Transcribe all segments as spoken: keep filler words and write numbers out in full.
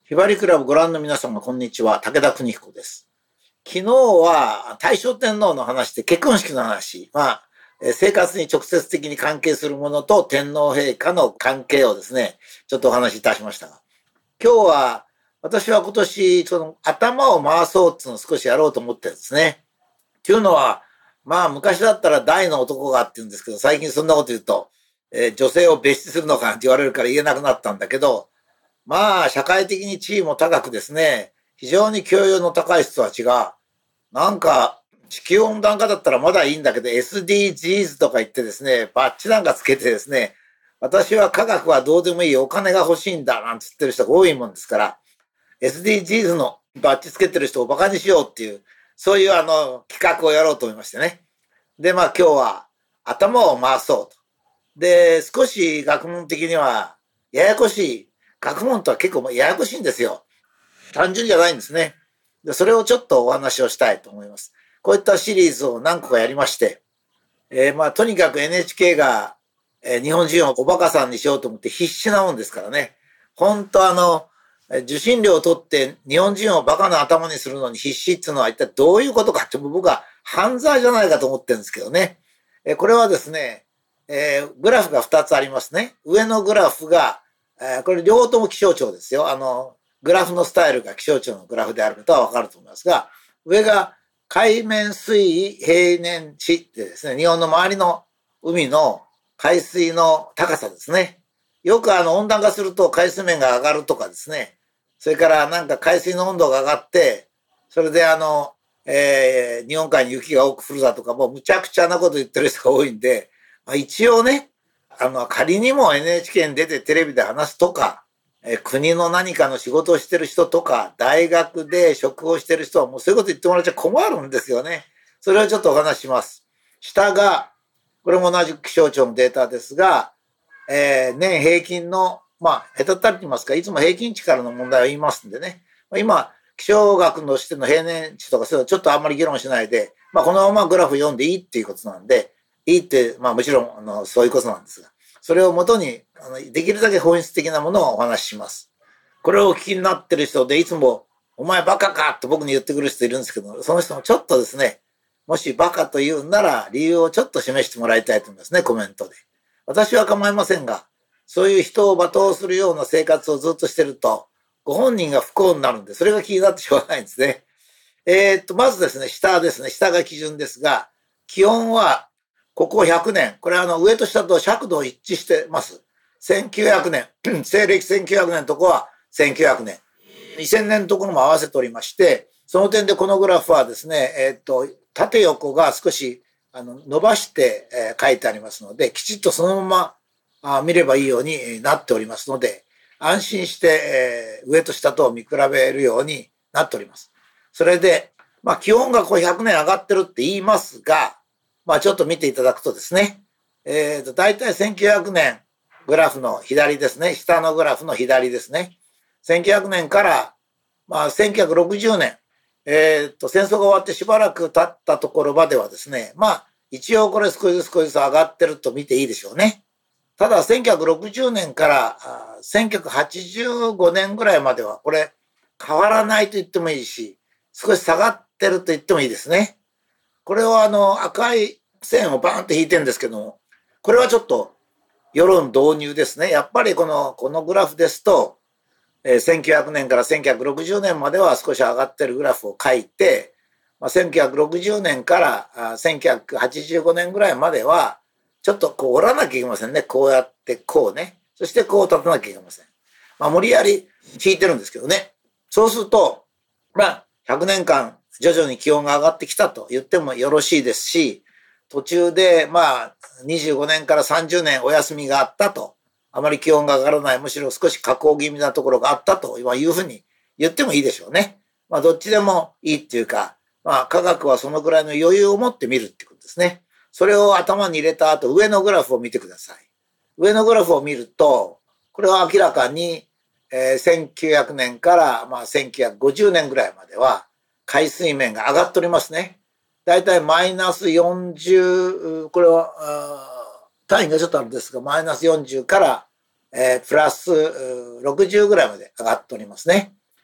ひばりクラブご覧の皆様、こんにちは。武田邦彦です。昨日は大正天皇の話で結婚式の話、まあ、生活に直接的に関係するものと天皇陛下の関係をですね、ちょっとお話しいたしましたが、今日は私は今年、その頭を回そうっていうのを少しやろうと思ってるんですね。っていうのは、まあ昔だったら大の男がって言うんですけど、最近そんなこと言うと、えー、女性を別視するのかって言われるから言えなくなったんだけど、まあ、社会的に地位も高くですね、非常に教養の高い人たちが、なんか、地球温暖化だったらまだいいんだけど、エスディージーズ とか言ってですね、バッジなんかつけてですね、私は科学はどうでもいい、お金が欲しいんだ、なんて言ってる人が多いもんですから、エスディージーズ のバッジつけてる人をバカにしようっていう、そういうあの、企画をやろうと思いましてね。で、まあ今日は頭を回そうと。で、少し学問的には、ややこしい、学問とは結構ややこしいんですよ。単純じゃないんですね。で、それをちょっとお話をしたいと思います。こういったシリーズを何個かやりまして、えー、まあ、とにかく エヌエイチケー が、えー、日本人をおバカさんにしようと思って必死なもんですからね。本当あの、受信料を取って日本人をバカな頭にするのに必死っていうのは一体どういうことかって僕は犯罪じゃないかと思ってるんですけどね。えー、これはですね、えー、グラフがふたつありますね。上のグラフが、えー、これ両方とも気象庁ですよ。あの、グラフのスタイルが気象庁のグラフであることはわかると思いますが、上が海面水位平年値でですね、日本の周りの海の海水の高さですね。よくあの温暖化すると海水面が上がるとかですね、それからなんか海水の温度が上がって、それであの、えー、日本海に雪が多く降るだとか、もうむちゃくちゃなこと言ってる人が多いんで、まあ、一応ね、あの、仮にも エヌエイチケー に出てテレビで話すとか、え国の何かの仕事をしてる人とか、大学で職をしてる人はもうそういうこと言ってもらっちゃ困るんですよね。それをちょっとお話しします。下が、これも同じ気象庁のデータですが、えー、年平均の、まあ、下手ったりと言いますか、いつも平均値からの問題を言いますんでね。今、気象学のしての平年値とかそういうのちょっとあんまり議論しないで、まあ、このままグラフ読んでいいっていうことなんで、いいって、まあもちろん、あの、そういうことなんですが、それをもとに、あの、できるだけ本質的なものをお話しします。これをお聞きになってる人で、いつも、お前バカかって僕に言ってくる人いるんですけど、その人もちょっとですね、もしバカと言うんなら、理由をちょっと示してもらいたいと思いますね、コメントで。私は構いませんが、そういう人を罵倒するような生活をずっとしてると、ご本人が不幸になるんで、それが気になってしょうがないんですね。えー、っと、まずですね、下ですね、下が基準ですが、気温は、ここひゃくねん、これはあの上と下と尺度一致してます。せんきゅうひゃくねん、西暦せんきゅうひゃくねんのとこはせんきゅうひゃくねん。にせんねんのところも合わせておりまして、その点でこのグラフはですね、えっと、縦横が少しあの伸ばして、えー、書いてありますので、きちっとそのままあ見ればいいようになっておりますので、安心して、えー、上と下と見比べるようになっております。それで、まあ気温がこうひゃくねん上がってるって言いますが、まあちょっと見ていただくとですね、えっと、だいたいせんきゅうひゃくねんグラフの左ですね、下のグラフの左ですね。せんきゅうひゃくねんから、まあせんきゅうひゃくろくじゅうねん、えっと、戦争が終わってしばらく経ったところまではですね、まあ一応これ少しずつ少しずつ上がってると見ていいでしょうね。ただせんきゅうひゃくろくじゅうねんからせんきゅうひゃくはちじゅうごねんぐらいまではこれ変わらないと言ってもいいし、少し下がってると言ってもいいですね。これはあの赤い線をバーンと引いてるんですけども、これはちょっと世論導入ですね。やっぱりこの、このグラフですと、えー、せんきゅうひゃくねんからせんきゅうひゃくろくじゅうねんまでは少し上がってるグラフを書いて、まあ、せんきゅうひゃくろくじゅうねんからせんきゅうひゃくはちじゅうごねんぐらいまでは、ちょっとこう折らなきゃいけませんね。こうやってこうね。そしてこう立たなきゃいけません。まあ無理やり引いてるんですけどね。そうすると、まあひゃくねんかん徐々に気温が上がってきたと言ってもよろしいですし、途中でまあにじゅうごねんからさんじゅうねんお休みがあったと、あまり気温が上がらない、むしろ少し下降気味なところがあったというふうに言ってもいいでしょうね。まあどっちでもいいっていうか、まあ科学はそのぐらいの余裕を持って見るってことですね。それを頭に入れた後、上のグラフを見てください。上のグラフを見ると、これは明らかに、えー、せんきゅうひゃくねんから、まあ、せんきゅうひゃくごじゅうねんぐらいまでは海水面が上がっておりますね。だいたいマイナスよんじゅう、これは単位がちょっとあるんですが、マイナスよんじゅうから、えー、プラスろくじゅうぐらいまで上がっておりますね。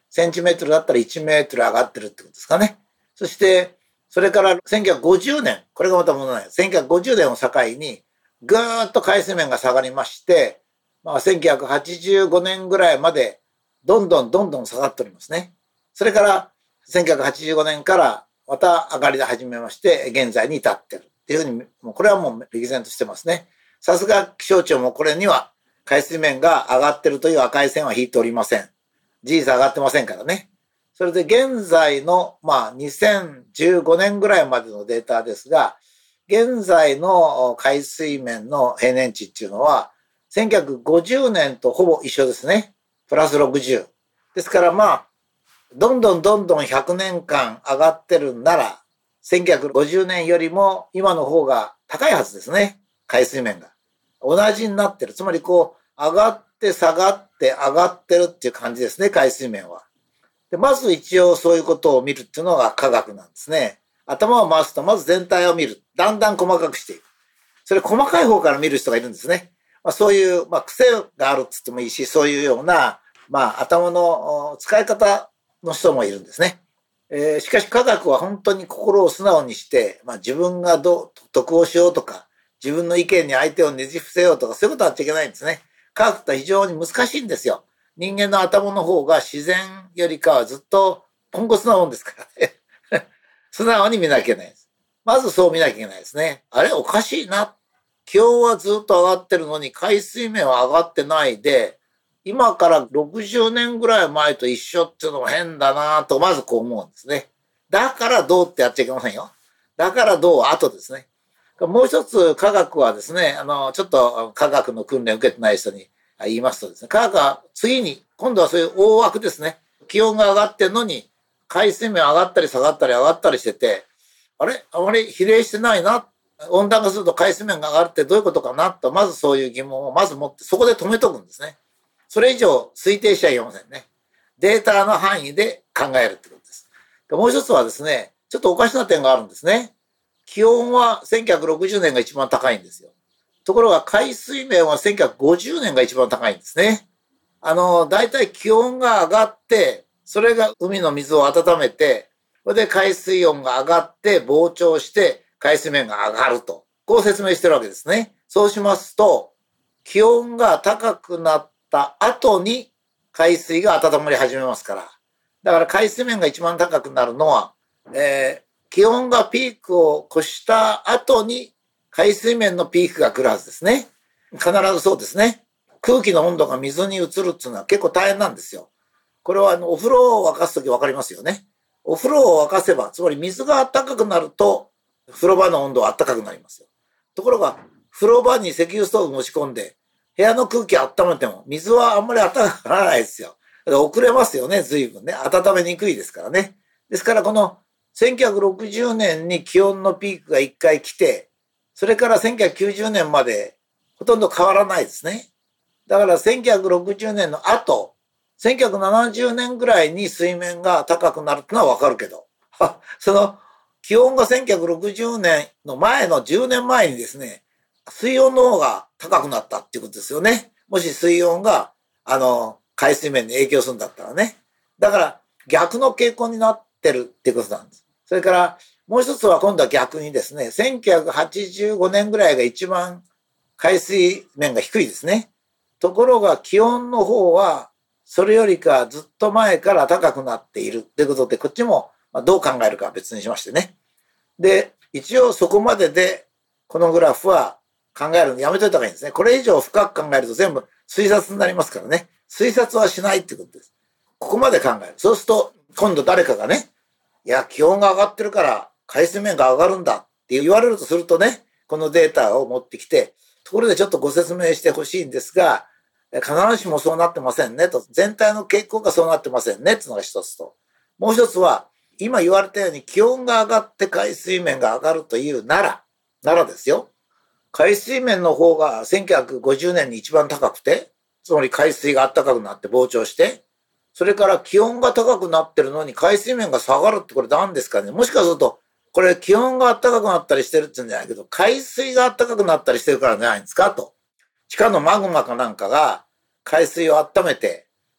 センチメートルだったらいちメートル上がってるってことですかね。そして、それからせんきゅうひゃくごじゅうねん、これがまた問題ない。せんきゅうひゃくごじゅうねんを境に、ぐーっと海水面が下がりまして、まあ、せんきゅうひゃくはちじゅうごねんぐらいまで、どんどんどんどん下がっておりますね。それから、せんきゅうひゃくはちじゅうごねんからまた上がりで始めまして、現在に至ってるっていうふうに、もうこれはもう歴然としてますね。さすが気象庁もこれには海水面が上がってるという赤い線は引いておりません。事実上がってませんからね。それで現在の、まあ、にせんじゅうごねんぐらいまでのデータですが、現在の海水面の平年値っていうのは、せんきゅうひゃくごじゅうねんとほぼ一緒ですね。プラスろくじゅう。ですからまあ、どんどんどんどんひゃくねんかん上がってるんなら、せんきゅうひゃくごじゅうねんよりも今の方が高いはずですね。海水面が。同じになってる。つまりこう、上がって下がって上がってるっていう感じですね、海水面は。で、まず一応そういうことを見るっていうのが科学なんですね。頭を回すと、まず全体を見る。だんだん細かくしていく。それ細かい方から見る人がいるんですね。まあ、そういう、まあ、癖があるって言ってもいいし、そういうような、まあ、頭の使い方の人もいるんですね。えー、しかし科学は本当に心を素直にして、まあ、自分がどう得をしようとか、自分の意見に相手をねじ伏せようとか、そういうことはやっちゃいけないんですね。科学って非常に難しいんですよ。人間の頭の方が自然よりかはずっとポンコツなもんですからね。素直に見なきゃいけないです。まずそう見なきゃいけないですね。あれおかしいな。気温はずっと上がってるのに海水面は上がってないで、今からろくじゅうねんぐらい前と一緒っていうのも変だなと、まずこう思うんですね。だからどうってやっちゃいけませんよ。だからどう後ですね。もう一つ科学はですね、あの、ちょっと科学の訓練を受けてない人に言いますとですね、科学は次に、今度はそういう大枠ですね。気温が上がってるのに、海水面上がったり下がったり上がったりしてて、あれあまり比例してないな。温暖化すると海水面が上がるってどういうことかなと、まずそういう疑問をまず持って、そこで止めとくんですね。それ以上推定しちゃいけませんね。データの範囲で考えるってことです。もう一つはですね、ちょっとおかしな点があるんですね。気温はせんきゅうひゃくろくじゅうねんが一番高いんですよ。ところが海水面はせんきゅうひゃくごじゅうねんが一番高いんですね。あの、だいたい気温が上がって、それが海の水を温めて、それで海水温が上がって膨張して海水面が上がると。こう説明してるわけですね。そうしますと、気温が高くなった後に海水が温まり始めますから。だから海水面が一番高くなるのは、えー気温がピークを越した後に海水面のピークが来るはずですね。必ずそうですね。空気の温度が水に移るっていうのは結構大変なんですよ。これはあのお風呂を沸かすときわかりますよね。お風呂を沸かせば、つまり水が暖かくなると風呂場の温度は暖かくなりますよ。ところが風呂場に石油ストーブ持ち込んで部屋の空気を温めても水はあんまり暖かくならないですよ。だから遅れますよね、随分ね。温めにくいですからね。ですからこのせんきゅうひゃくろくじゅうねんに気温のピークが一回来て、それからせんきゅうひゃくきゅうじゅうねんまでほとんど変わらないですね。だからせんきゅうひゃくろくじゅうねんの後、せんきゅうひゃくななじゅうねんぐらいに水面が高くなるってのはわかるけど、その気温がせんきゅうひゃくろくじゅうねんの前のじゅうねんまえにですね、水温の方が高くなったっていうことですよね。もし水温が、あの、海水面に影響するんだったらね。だから逆の傾向になってるっていうことなんです。それからもう一つは今度は逆にですね、せんきゅうひゃくはちじゅうごねんぐらいが一番海水面が低いですね。ところが気温の方はそれよりかずっと前から高くなっているということで、こっちもどう考えるかは別にしましてね。で、一応そこまででこのグラフは考えるのやめといた方がいいんですね。これ以上深く考えると全部推察になりますからね。推察はしないってことです。ここまで考える。そうすると今度誰かがね、いや、気温が上がってるから海水面が上がるんだって言われるとするとね、このデータを持ってきて、ところでちょっとご説明してほしいんですが、必ずしもそうなってませんねと、全体の傾向がそうなってませんねっていうのが一つと、もう一つは、今言われたように気温が上がって海水面が上がるというなら、ならですよ、海水面の方がせんきゅうひゃくごじゅうねんに一番高くて、つまり海水が暖かくなって膨張して、それから気温が高くなってるのに海水面が下がるってこれ何ですかね。もしかすると、これ気温が暖かくなったりしてるって言うんじゃないけど、海水が暖かくなったりしてるからじゃないんですかと。地下のマグマかなんかが海水を温めて、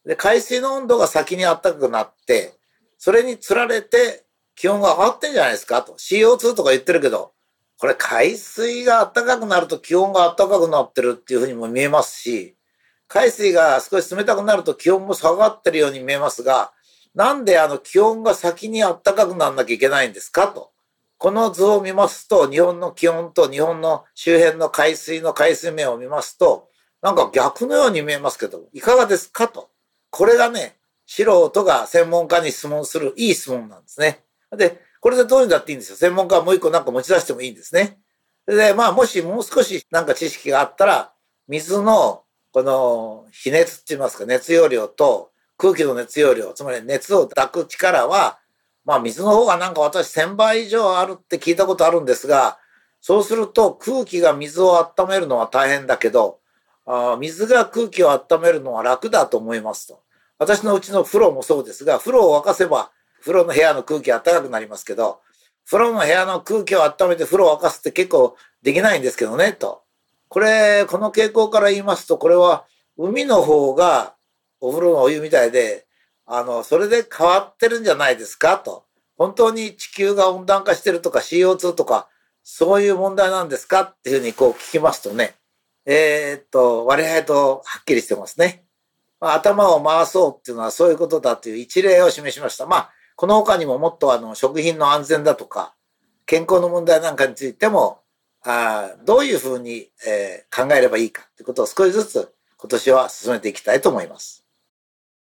で、海水の温度が先に暖かくなって、それにつられて気温が上がってんじゃないですかと。シーオーツー とか言ってるけど、これ海水が暖かくなると気温が暖かくなってるっていうふうにも見えますし、海水が少し冷たくなると気温も下がってるように見えますが、なんであの気温が先に暖かくならなきゃいけないんですかと。この図を見ますと、日本の気温と日本の周辺の海水の海水面を見ますと、なんか逆のように見えますけど、いかがですかと。これがね、素人が専門家に質問するいい質問なんですね。で、これでどういうんだっていいんですよ。専門家はもう一個なんか持ち出してもいいんですね。で、まあ、もしもう少しなんか知識があったら、水のこの比熱って言いますか、熱容量と空気の熱容量、つまり熱を抱く力は、まあ水の方がなんか私せんばい以上あるって聞いたことあるんですが、そうすると空気が水を温めるのは大変だけど、あ水が空気を温めるのは楽だと思いますと。私のうちの風呂もそうですが、風呂を沸かせば風呂の部屋の空気が暖かくなりますけど、風呂の部屋の空気を温めて風呂を沸かすって結構できないんですけどね、と。これ、この傾向から言いますと、これは海の方がお風呂のお湯みたいで、あの、それで変わってるんじゃないですかと。本当に地球が温暖化してるとか シーオーツー とか、そういう問題なんですかっていうふうにこう聞きますとね、えー、っと、割合とはっきりしてますね。まあ、頭を回そうっていうのはそういうことだという一例を示しました。まあ、この他にももっとあの、食品の安全だとか、健康の問題なんかについても、あどういうふうに、えー、考えればいいかということを少しずつ今年は進めていきたいと思います。